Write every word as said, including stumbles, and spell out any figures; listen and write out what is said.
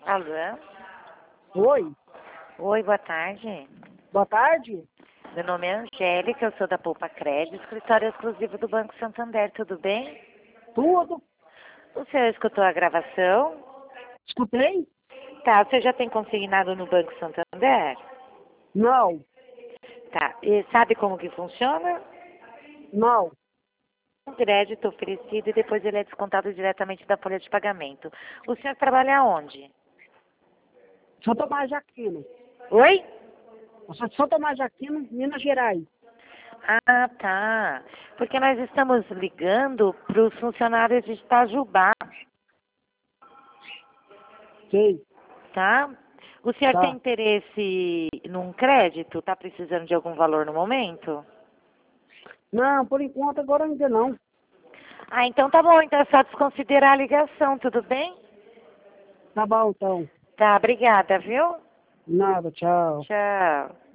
Alô? Oi, Oi, boa tarde. boa tarde. Meu nome é Angélica, eu sou da Poupa Crédito, escritório exclusivo do Banco Santander, tudo bem? Tudo? O senhor escutou a gravação? Escutei? Tá, você já tem consignado no Banco Santander? Não, Tá, e sabe como que funciona? não. Um crédito oferecido e depois ele é descontado diretamente da folha de pagamento. O senhor trabalha onde? São Tomás de Aquino. Oi? Eu sou de São Tomás de Aquino, Minas Gerais. Ah, tá. Porque nós estamos ligando para os funcionários de Itajubá, Sei, tá? O senhor tem tá. interesse num crédito? Está precisando de algum valor no momento? Não, por enquanto agora ainda não. Ah, então tá bom. Então é só desconsiderar a ligação, tudo bem? Tá bom então. Tá, obrigada, viu? Nada, tchau. Tchau.